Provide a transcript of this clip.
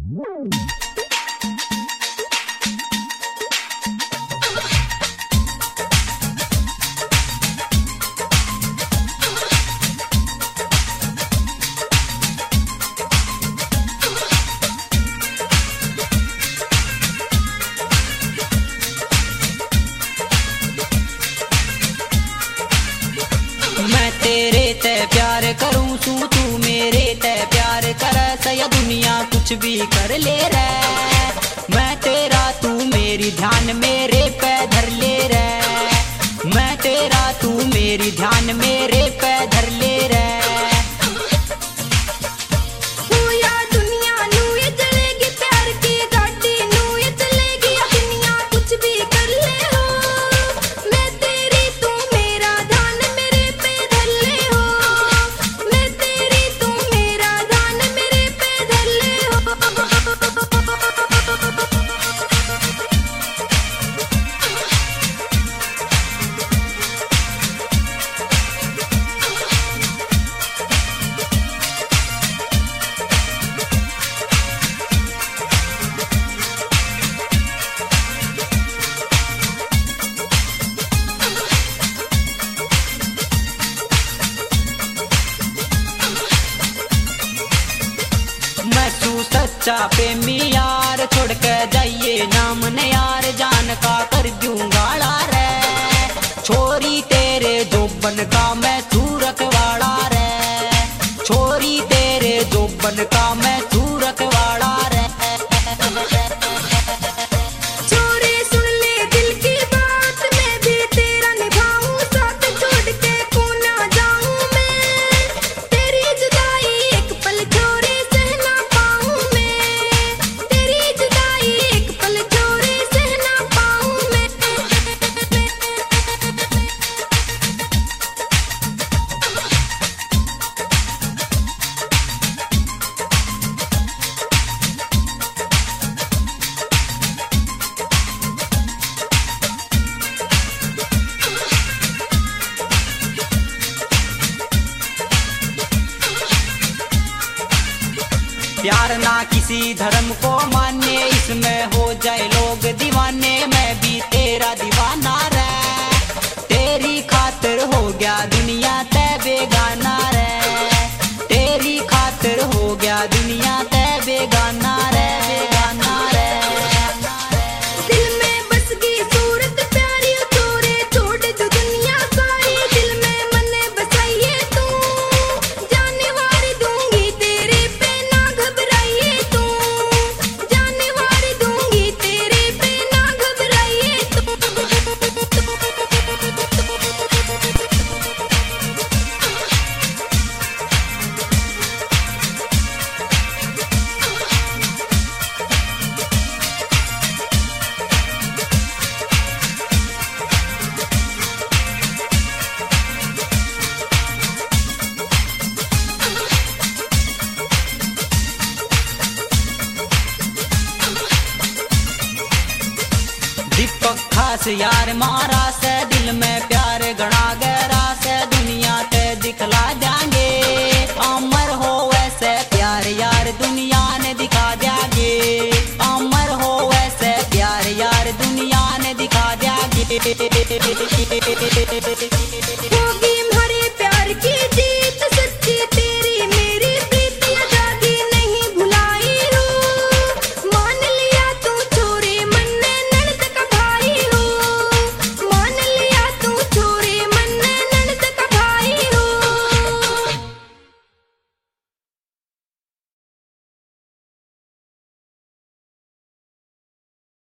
मैं तेरे ते प्यार करूं तू तू मेरे ते प्यार कर सया दुनिया कुछ भी कर ले रे। मैं तेरा तू मेरी ध्यान मेरे पे धर ले रे। मैं तेरा तू मेरी ध्यान मेरे पे धर ले रे। सच्चा प्रेमी यार छोड़ के जाइए नाम ने यार जान का कर दूं गाड़ा रे। छोरी तेरे जोबन का मैं तू रखवाड़ा रे। छोरी तेरे जोबन का मैं तू रखवाड़ा रे। प्यार ना किसी धर्म को माने इसमें हो जाए लोग दीवाने। मैं भी तेरा दीवाना रे। तेरी खातिर हो गया दुनिया ते बेगाना रे। तेरी खातिर हो गया दुनिया ते बेगाना रे। बेगाना रे। दिल में बस गई सूरत प्यारी तोरे छोड़ दो दुनिया सारी। दिल में मने बसाइए तू जाने वारी दूंगी तेरे पे ना घबराइए तू। जाने वारी दूंगी तेरे पे ना घबराइए तू। दीपक खास यार मारा से दिल में प्यार गणा गहरा से दुनिया ते दिखला जाएंगे। अमर हो वैसे प्यार यार दुनिया ने दिखा जाएंगे। अमर हो वैसे प्यार यार दुनिया ने दिखा जाएंगे।